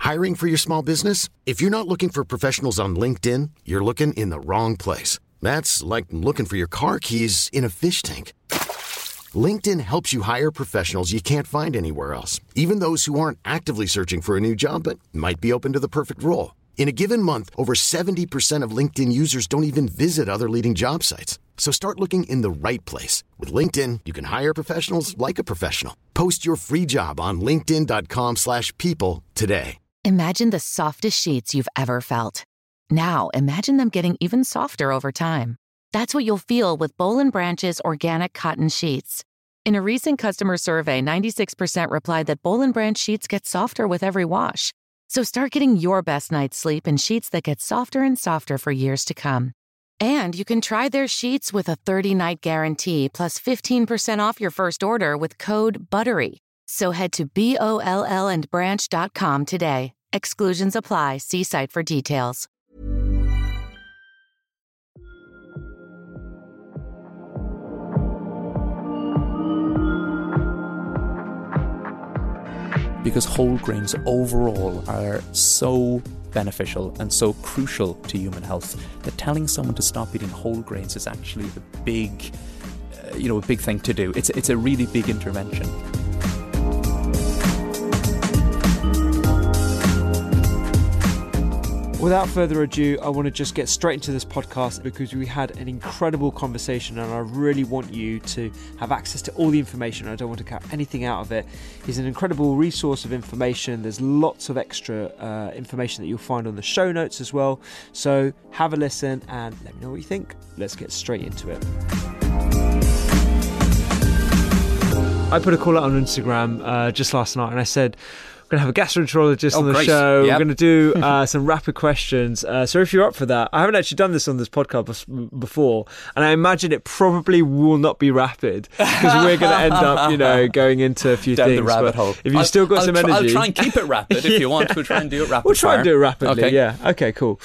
Hiring for your small business? If you're not looking for professionals on LinkedIn, you're looking in the wrong place. That's like looking for your car keys in a fish tank. LinkedIn helps you hire professionals you can't find anywhere else, even those who aren't actively searching for a new job but might be open to the perfect role. In a given month, over 70% of LinkedIn users don't even visit other leading job sites. So start looking in the right place. With LinkedIn, you can hire professionals like a professional. Post your free job on linkedin.com/people today. Imagine the softest sheets you've ever felt. Now, imagine them getting even softer over time. That's what you'll feel with Boll & Branch's organic cotton sheets. In a recent customer survey, 96% replied that Boll & Branch sheets get softer with every wash. So start getting your best night's sleep in sheets that get softer and softer for years to come. And you can try their sheets with a 30-night guarantee plus 15% off your first order with code BUTTERY. So head to BOLLandbranch.com today. Exclusions apply. See site for details. Because whole grains overall are so beneficial and so crucial to human health that telling someone to stop eating whole grains is actually a big thing to do. It's a really big intervention. Without further ado, I want to just get straight into this podcast because we had an incredible conversation and I really want you to have access to all the information. I don't want to cut anything out of it. He's an incredible resource of information. There's lots of extra information that you'll find on the show notes as well. So have a listen and let me know what you think. Let's get straight into it. I put a call out on Instagram just last night and I said, we're going to have a gastroenterologist on the show. Yep. We're going to do some rapid questions. So if you're up for that, I haven't actually done this on this podcast before, and I imagine it probably will not be rapid because we're going to end up, going into a few down things. The rabbit hole. If you've still got some energy, I'll try and keep it rapid. If you want, we'll try and do it rapid. We'll try and do it rapidly. Okay. Yeah. Okay. Cool.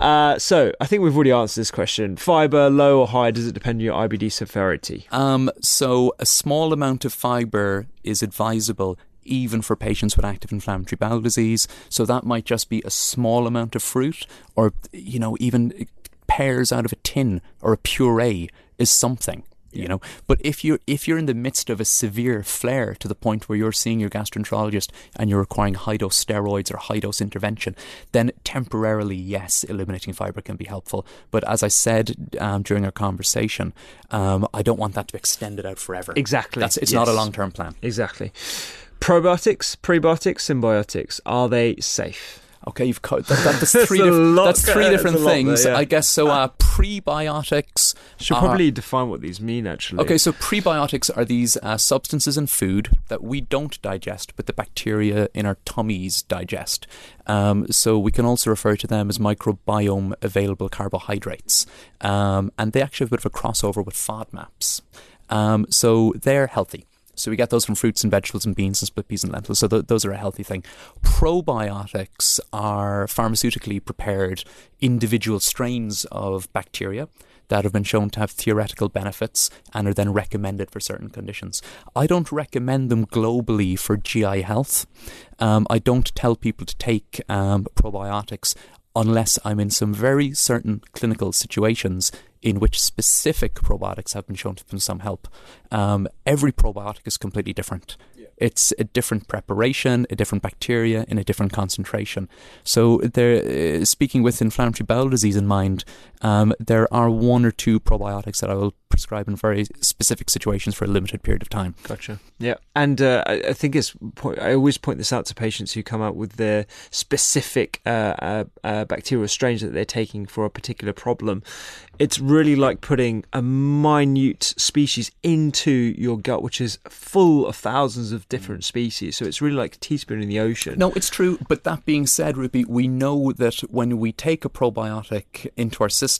So I think we've already answered this question. Fibre, low or high? Does it depend on your IBD severity? So a small amount of fibre is advisable, even for patients with active inflammatory bowel disease. So that might just be a small amount of fruit, or even pears out of a tin or a puree is something. But if you're in the midst of a severe flare to the point where you're seeing your gastroenterologist and you're requiring high dose steroids or high dose intervention, then temporarily, yes, eliminating fibre can be helpful. But as I said during our conversation, I don't want that to be extended out forever. Exactly. It's not a long-term plan. Exactly. Probiotics, prebiotics, symbiotics, are they safe? Okay, you've cut that's three different things. There, yeah. I guess so. Prebiotics should probably define what these mean, actually. Okay, so prebiotics are these substances in food that we don't digest, but the bacteria in our tummies digest. So we can also refer to them as microbiome available carbohydrates, and they actually have a bit of a crossover with FODMAPs. So they're healthy. So we get those from fruits and vegetables and beans and split peas and lentils. So those are a healthy thing. Probiotics are pharmaceutically prepared individual strains of bacteria that have been shown to have theoretical benefits and are then recommended for certain conditions. I don't recommend them globally for GI health. I don't tell people to take probiotics unless I'm in some very certain clinical situations in which specific probiotics have been shown to have some help. Every probiotic is completely different. Yeah. It's a different preparation, a different bacteria in a different concentration. So there, speaking with inflammatory bowel disease in mind, there are one or two probiotics that I will prescribe in very specific situations for a limited period of time. Gotcha. Yeah. And I think I always point this out to patients who come out with their specific bacterial strains that they're taking for a particular problem. It's really like putting a minute species into your gut, which is full of thousands of different species. So it's really like a teaspoon in the ocean. No, it's true. But that being said, Rupi, we know that when we take a probiotic into our system,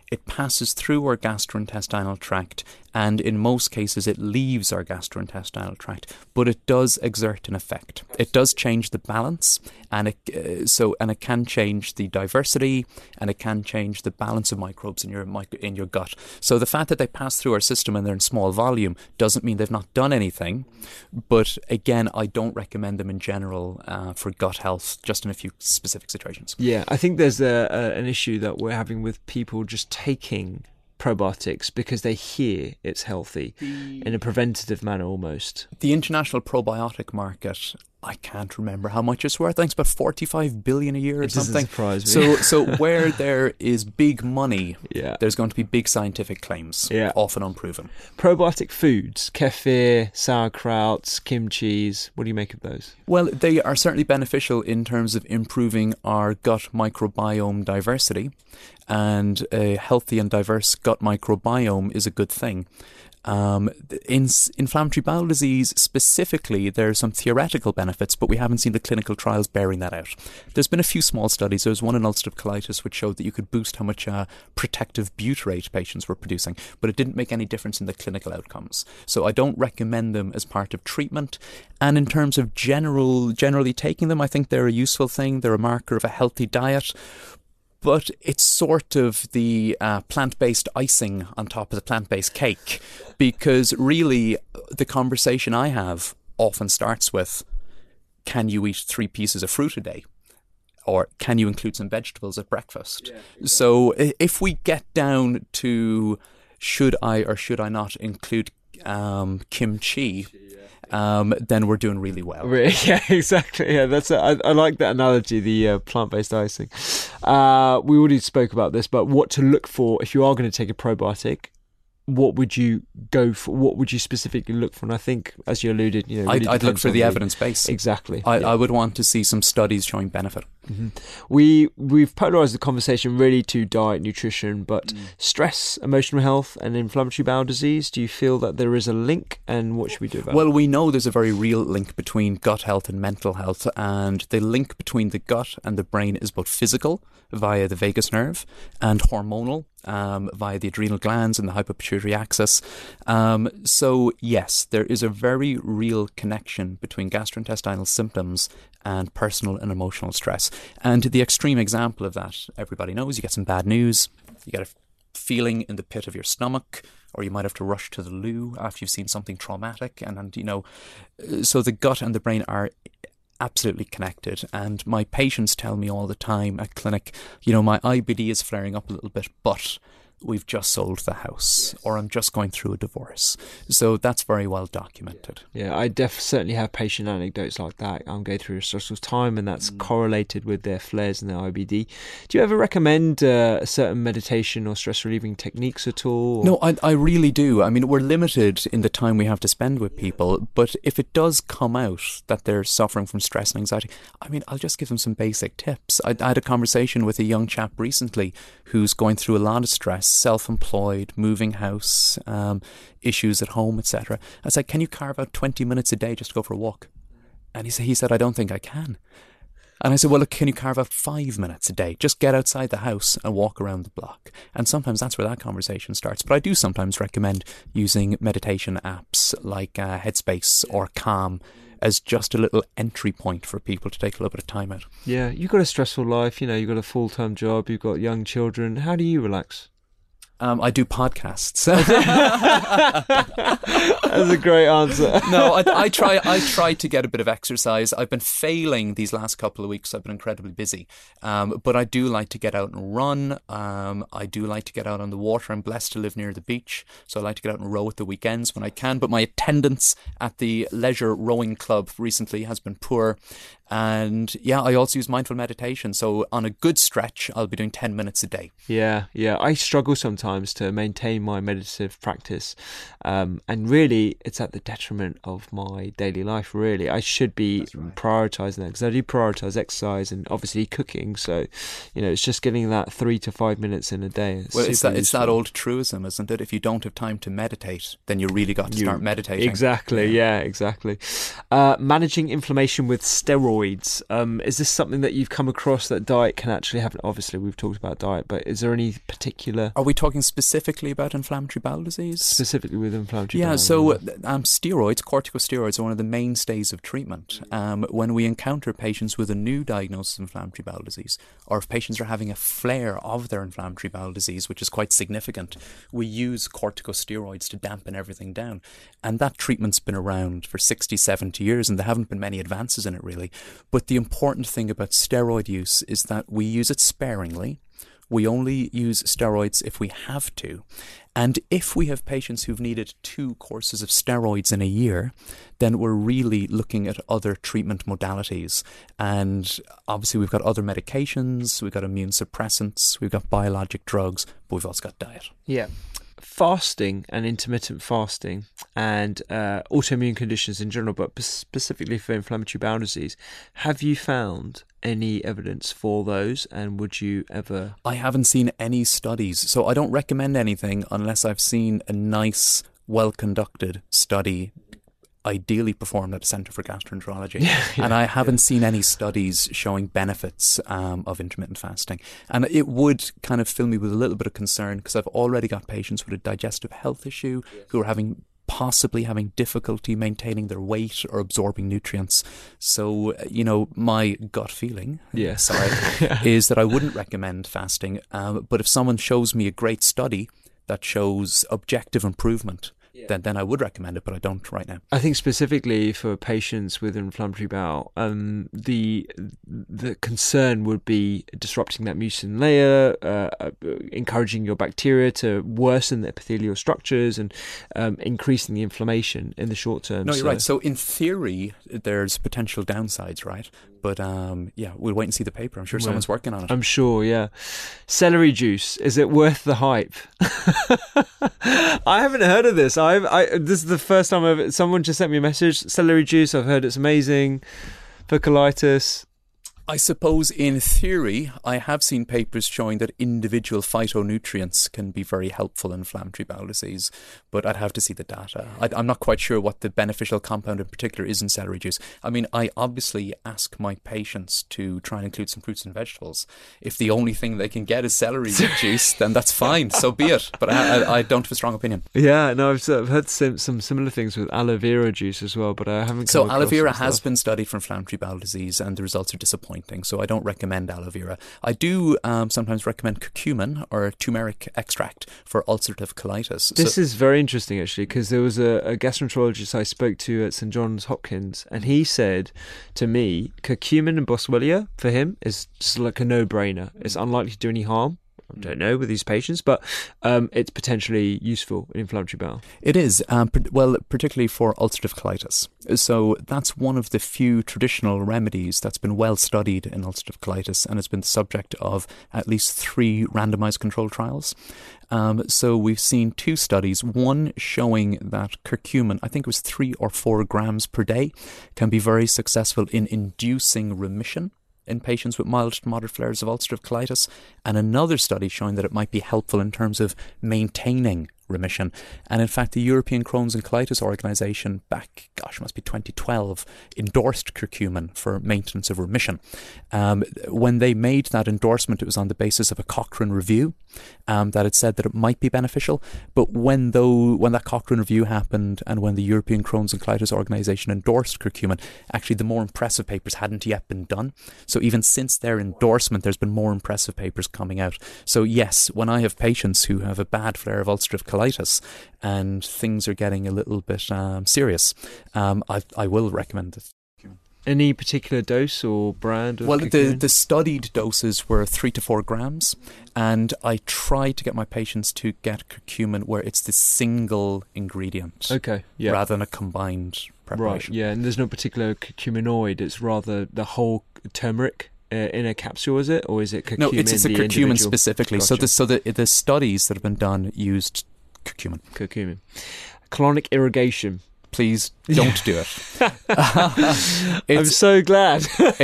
it passes through our gastrointestinal tract, and in most cases it leaves our gastrointestinal tract, but it does exert an effect. It does change the balance, and it can change the diversity, and it can change the balance of microbes in your gut. So the fact that they pass through our system and they're in small volume doesn't mean they've not done anything. But again, I don't recommend them in general for gut health, just in a few specific situations. Yeah, I think there's an issue that we're having with people just taking probiotics because they hear it's healthy in a preventative manner almost. The international probiotic market, I can't remember how much it's worth. I think it's about 45 billion a year or something. It doesn't surprise me. So where there is big money, yeah, there's going to be big scientific claims, often unproven. Probiotic foods, kefir, sauerkraut, kimchis, what do you make of those? Well, they are certainly beneficial in terms of improving our gut microbiome diversity, and a healthy and diverse gut microbiome is a good thing. In inflammatory bowel disease specifically, there are some theoretical benefits, but we haven't seen the clinical trials bearing that out. There's been a few small studies. There was one in ulcerative colitis which showed that you could boost how much protective butyrate patients were producing, but it didn't make any difference in the clinical outcomes. So I don't recommend them as part of treatment. And in terms of generally taking them, I think they're a useful thing. They're a marker of a healthy diet. But it's sort of the plant-based icing on top of the plant-based cake, because really the conversation I have often starts with, can you eat 3 pieces of fruit a day? Or can you include some vegetables at breakfast? Yeah, exactly. So if we get down to should I or should I not include kimchi, then we're doing really well. Yeah, exactly. Yeah, I like that analogy, the plant-based icing. We already spoke about this, but what to look for if you are going to take a probiotic? What would you go for? What would you specifically look for? And I think, as you alluded, really I'd look for the evidence base. Exactly. I would want to see some studies showing benefit. Mm-hmm. We've polarised the conversation really to diet, nutrition, but stress, emotional health, and inflammatory bowel disease. Do you feel that there is a link, and what should we do about it? Well, we know there's a very real link between gut health and mental health, and the link between the gut and the brain is both physical via the vagus nerve and hormonal via the adrenal glands and the hypopituitary axis. So yes, there is a very real connection between gastrointestinal symptoms and personal and emotional stress. And the extreme example of that, everybody knows, you get some bad news, you get a feeling in the pit of your stomach, or you might have to rush to the loo after you've seen something traumatic. And so the gut and the brain are absolutely connected. And my patients tell me all the time at clinic, my IBD is flaring up a little bit, but we've just sold the house, or I'm just going through a divorce. So that's very well documented. Yeah, I certainly have patient anecdotes like that. I'm going through a stressful time, and that's correlated with their flares and their IBD. Do you ever recommend a certain meditation or stress relieving techniques at all? No, I really do. I mean, we're limited in the time we have to spend with people, but if it does come out that they're suffering from stress and anxiety, I'll just give them some basic tips. I had a conversation with a young chap recently who's going through a lot of stress, self-employed, moving house, issues at home, etc. I said, can you carve out 20 minutes a day just to go for a walk? And he said, I don't think I can. And I said, well, look, can you carve out 5 minutes a day? Just get outside the house and walk around the block. And sometimes that's where that conversation starts. But I do sometimes recommend using meditation apps like Headspace or Calm as just a little entry point for people to take a little bit of time out. Yeah, you've got a stressful life, you've got a full-time job, you've got young children. How do you relax? I do podcasts. That's a great answer. No, I try to get a bit of exercise. I've been failing these last couple of weeks. I've been incredibly busy. But I do like to get out and run. I do like to get out on the water. I'm blessed to live near the beach, so I like to get out and row at the weekends when I can. But my attendance at the leisure rowing club recently has been poor. And yeah, I also use mindful meditation. So on a good stretch, I'll be doing 10 minutes a day. Yeah. I struggle sometimes to maintain my meditative practice. And really, it's at the detriment of my daily life, really. I should be prioritising that, because I do prioritise exercise and obviously cooking. So, it's just getting that 3 to 5 minutes in a day. It's that old truism, isn't it? If you don't have time to meditate, then you really got to start meditating. Exactly, yeah, exactly. Managing inflammation with steroids steroids. Is this something that you've come across that diet can actually have? Obviously, we've talked about diet, but is there any particular? Are we talking specifically about inflammatory bowel disease? Specifically with inflammatory bowel. Yeah, so steroids, corticosteroids, are one of the mainstays of treatment. When we encounter patients with a new diagnosis of inflammatory bowel disease, or if patients are having a flare of their inflammatory bowel disease, which is quite significant, we use corticosteroids to dampen everything down. And that treatment's been around for 60, 70 years, and there haven't been many advances in it really. But the important thing about steroid use is that we use it sparingly. We only use steroids if we have to. And if we have patients who've needed 2 courses of steroids in a year, then we're really looking at other treatment modalities. And obviously we've got other medications, we've got immune suppressants, we've got biologic drugs, but we've also got diet. Yeah. Fasting and intermittent fasting and autoimmune conditions in general, but specifically for inflammatory bowel disease, have you found any evidence for those, and would you ever? I haven't seen any studies, so I don't recommend anything unless I've seen a nice, well-conducted study, ideally performed at a centre for gastroenterology. And I haven't seen any studies showing benefits of intermittent fasting. And it would kind of fill me with a little bit of concern, because I've already got patients with a digestive health issue who are possibly having difficulty maintaining their weight or absorbing nutrients. So, my gut feeling is that I wouldn't recommend fasting. But if someone shows me a great study that shows objective improvement, then I would recommend it, but I don't right now. I think specifically for patients with inflammatory bowel, the concern would be disrupting that mucin layer, encouraging your bacteria to worsen the epithelial structures, and increasing the inflammation in the short term. No, you're right. So in theory, there's potential downsides, right? But we'll wait and see the paper. I'm sure someone's working on it. I'm sure, yeah. Celery juice, is it worth the hype? I haven't heard of this. This is the first time someone just sent me a message. Celery juice, I've heard it's amazing for colitis. I suppose in theory, I have seen papers showing that individual phytonutrients can be very helpful in inflammatory bowel disease, but I'd have to see the data. I'm not quite sure what the beneficial compound in particular is in celery juice. I mean, I obviously ask my patients to try and include some fruits and vegetables. If the only thing they can get is celery juice, then that's fine, so be it. But I don't have a strong opinion. Yeah, no, I've heard some similar things with aloe vera juice as well, but I haven't. So aloe vera has been studied for inflammatory bowel disease, and the results are disappointing. So I don't recommend aloe vera. I do sometimes recommend curcumin or turmeric extract for ulcerative colitis. This is very interesting, actually, because there was a gastroenterologist I spoke to at St John's Hopkins, and he said to me, curcumin and boswellia for him is just like a no-brainer. It's unlikely to do any harm. I don't know with these patients, but it's potentially useful in inflammatory bowel. It is, particularly for ulcerative colitis. So that's one of the few traditional remedies that's been well studied in ulcerative colitis, and it's been the subject of at least 3 randomized controlled trials. So we've seen 2 studies, one showing that curcumin, I think it was 3 or 4 grams per day, can be very successful in inducing remission in patients with mild to moderate flares of ulcerative colitis, and another study showing that it might be helpful in terms of maintaining remission. And in fact, the European Crohn's and Colitis Organisation back, must be 2012, endorsed curcumin for maintenance of remission. When they made that endorsement, it was on the basis of a Cochrane review that had said that it might be beneficial. But when that Cochrane review happened, and when the European Crohn's and Colitis Organisation endorsed curcumin, actually the more impressive papers hadn't yet been done. So even since their endorsement, there's been more impressive papers coming out. So yes, when I have patients who have a bad flare of ulcerative colitis and things are getting a little bit serious, I will recommend it. Any particular dose or brand? Well, the studied doses were 3 to 4 grams, and I try to get my patients to get curcumin where it's the single ingredient, rather than a combined preparation. Right, yeah, and there's no particular curcuminoid, it's rather the whole turmeric in a capsule, is it? Or is it curcumin? No, it's a curcumin specifically. Gotcha. So the studies that have been done used curcumin. Colonic irrigation. Please don't do it. I'm so glad.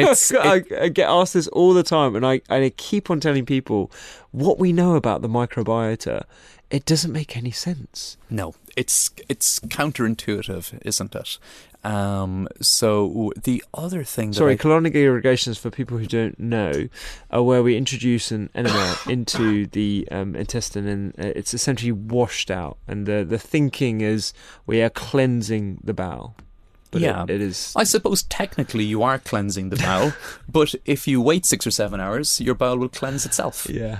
I get asked this all the time, and I keep on telling people what we know about the microbiota. It doesn't make any sense. No, it's counterintuitive, isn't it? So the other thing that colonic irrigations, for people who don't know, are where we introduce an enema into the intestine, and it's essentially washed out. And the thinking is we are cleansing the bowel. But yeah, it is. I suppose technically you are cleansing the bowel, but if you wait 6 or 7 hours, your bowel will cleanse itself. Yeah.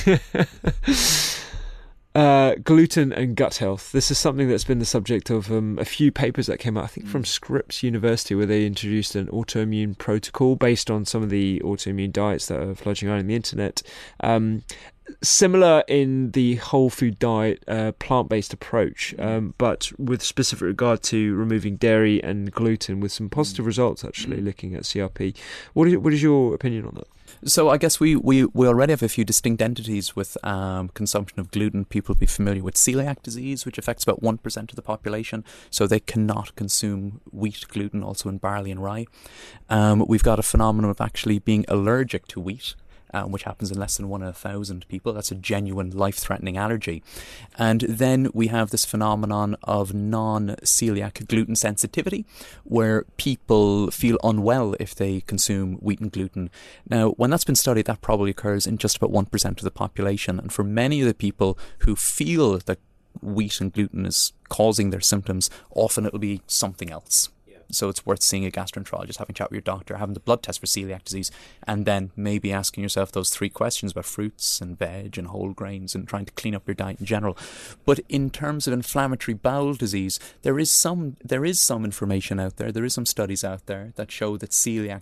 Gluten and gut health. This is something that's been the subject of a few papers that came out, I think, from Scripps University, where they introduced an autoimmune protocol based on some of the autoimmune diets that are floating around on the internet. Similar in the whole food diet, plant-based approach, but with specific regard to removing dairy and gluten, with some positive results, actually, looking at CRP. What is your opinion on that? So I guess we already have a few distinct entities with consumption of gluten. People will be familiar with celiac disease, which affects about 1% of the population. So they cannot consume wheat, gluten, also in barley and rye. We've got a phenomenon of actually being allergic to wheat, which happens in less than 1 in 1,000 people. That's a genuine life-threatening allergy. And then we have this phenomenon of non-celiac gluten sensitivity, where people feel unwell if they consume wheat and gluten. Now, when that's been studied, that probably occurs in just about 1% of the population. And for many of the people who feel that wheat and gluten is causing their symptoms, often it'll be something else. So it's worth seeing a gastroenterologist, having a chat with your doctor, having the blood test for celiac disease, and then maybe asking yourself those 3 questions about fruits and veg and whole grains and trying to clean up your diet in general. But in terms of inflammatory bowel disease, there is some information out there. There is some studies out there that show that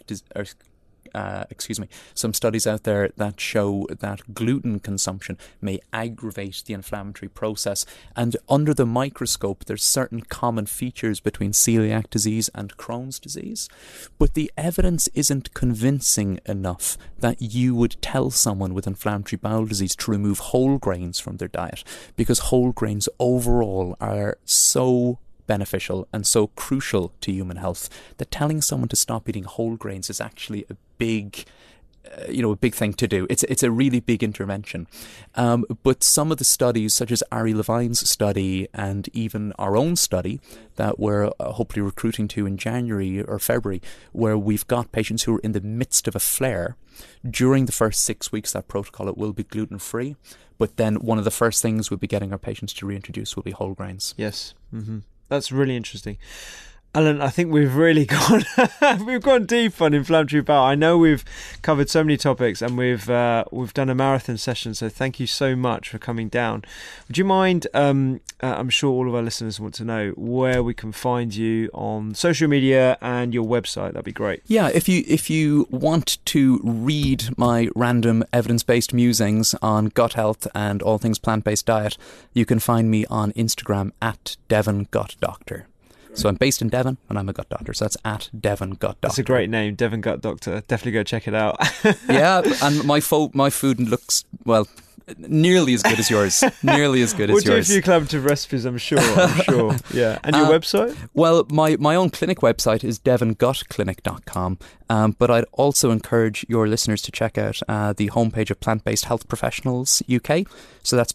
some studies out there that show that gluten consumption may aggravate the inflammatory process. And under the microscope, there's certain common features between celiac disease and Crohn's disease. But the evidence isn't convincing enough that you would tell someone with inflammatory bowel disease to remove whole grains from their diet, because whole grains overall are so beneficial and so crucial to human health that telling someone to stop eating whole grains is actually a big thing to do. It's a really big intervention. But some of the studies, such as Ari Levine's study and even our own study that we're hopefully recruiting to in January or February, where we've got patients who are in the midst of a flare, during the first 6 weeks, that protocol, it will be gluten-free. But then one of the first things we'll be getting our patients to reintroduce will be whole grains. Yes. Mm-hmm. That's really interesting. Alan, I think we've really gone deep on inflammatory bowel. I know we've covered so many topics, and we've done a marathon session, so thank you so much for coming down. Would you mind, I'm sure all of our listeners want to know where we can find you on social media and your website. That'd be great. Yeah, if you want to read my random evidence-based musings on gut health and all things plant-based diet, you can find me on Instagram at Devon Gut Doctor. So I'm based in Devon and I'm a gut doctor. So that's at Devon Gut Doctor. That's a great name, Devon Gut Doctor. Definitely go check it out. Yeah, and my food looks, well, nearly as good as yours. Nearly as good as yours. We'll do a few collaborative recipes, I'm sure. Yeah. And your website? Well, my own clinic website is devongutclinic.com. But I'd also encourage your listeners to check out the homepage of Plant-Based Health Professionals UK. So that's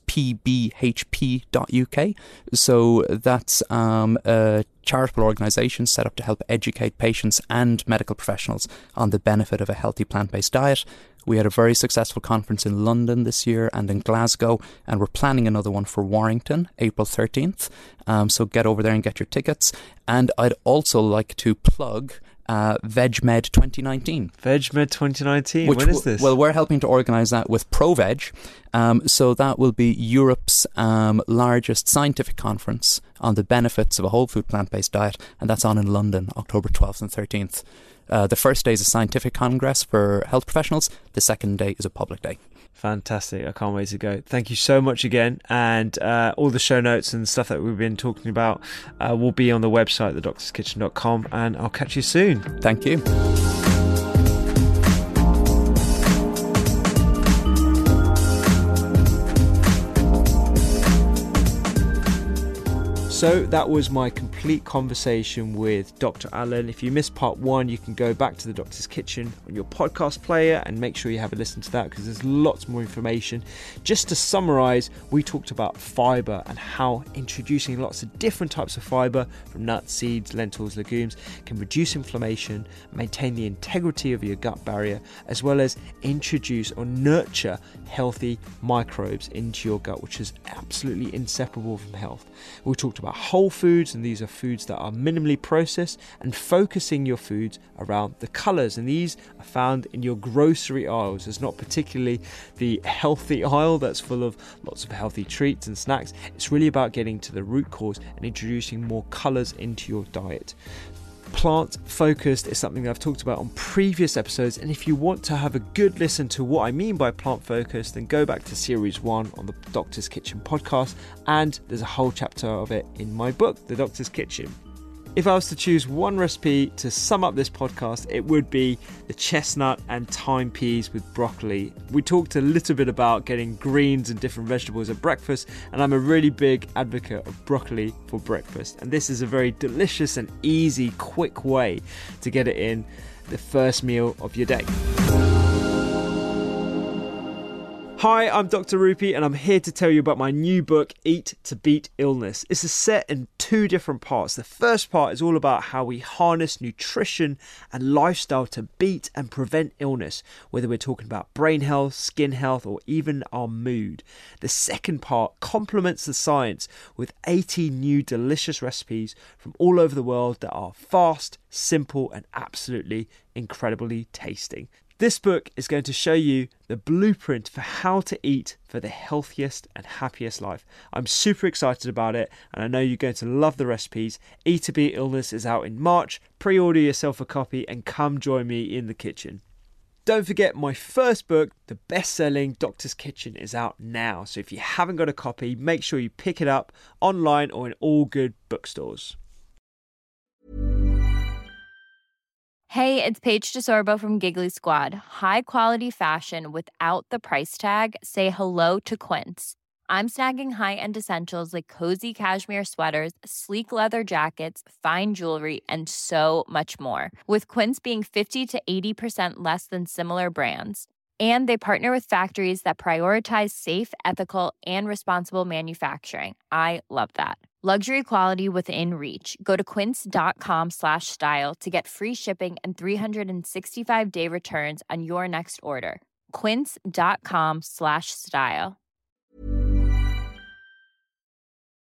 pbhp.uk. So that's a charitable organisation set up to help educate patients and medical professionals on the benefit of a healthy plant-based diet. We had a very successful conference in London this year and in Glasgow, and we're planning another one for Warrington, April 13th. So get over there and get your tickets. And I'd also like to plug VegMed 2019. VegMed 2019. When is this? Well, we're helping to organise that with ProVeg. So that will be Europe's largest scientific conference on the benefits of a whole food plant-based diet, and that's on in London, October 12th and 13th. The first day is a scientific congress for health professionals. The second day is a public day. Fantastic. I can't wait to go. Thank you so much again. And all the show notes and stuff that we've been talking about will be on the website, thedoctorskitchen.com. And I'll catch you soon. Thank you. So that was my complete conversation with Dr. Alan. If you missed part 1, you can go back to the Doctor's Kitchen on your podcast player and make sure you have a listen to that, because there's lots more information. Just to summarize, we talked about fiber and how introducing lots of different types of fiber from nuts, seeds, lentils, legumes can reduce inflammation, maintain the integrity of your gut barrier, as well as introduce or nurture healthy microbes into your gut, which is absolutely inseparable from health. We talked about whole foods, and these are foods that are minimally processed, and focusing your foods around the colours, and these are found in your grocery aisles. It's not particularly the healthy aisle that's full of lots of healthy treats and snacks. It's really about getting to the root cause and introducing more colours into your diet. Plant focused is something that I've talked about on previous episodes, and if you want to have a good listen to what I mean by plant focused, then go back to series 1 on the Doctor's Kitchen podcast, and there's a whole chapter of it in my book, The Doctor's Kitchen. If I was to choose one recipe to sum up this podcast, it would be the chestnut and thyme peas with broccoli. We talked a little bit about getting greens and different vegetables at breakfast, and I'm a really big advocate of broccoli for breakfast. And this is a very delicious and easy, quick way to get it in the first meal of your day. Hi, I'm Dr. Rupy, and I'm here to tell you about my new book, Eat to Beat Illness. It's set in 2 different parts. The first part is all about how we harness nutrition and lifestyle to beat and prevent illness, whether we're talking about brain health, skin health, or even our mood. The second part complements the science with 80 new delicious recipes from all over the world that are fast, simple, and absolutely incredibly tasty. This book is going to show you the blueprint for how to eat for the healthiest and happiest life. I'm super excited about it, and I know you're going to love the recipes. Eat to Beat Illness is out in March. Pre-order yourself a copy and come join me in the kitchen. Don't forget, my first book, the best-selling Doctor's Kitchen, is out now. So if you haven't got a copy, make sure you pick it up online or in all good bookstores. Hey, it's Paige DeSorbo from Giggly Squad. High quality fashion without the price tag. Say hello to Quince. I'm snagging high-end essentials like cozy cashmere sweaters, sleek leather jackets, fine jewelry, and so much more. With Quince being 50 to 80% less than similar brands. And they partner with factories that prioritize safe, ethical, and responsible manufacturing. I love that. Luxury quality within reach. Go to quince.com/style to get free shipping and 365-day returns on your next order. Quince.com/style.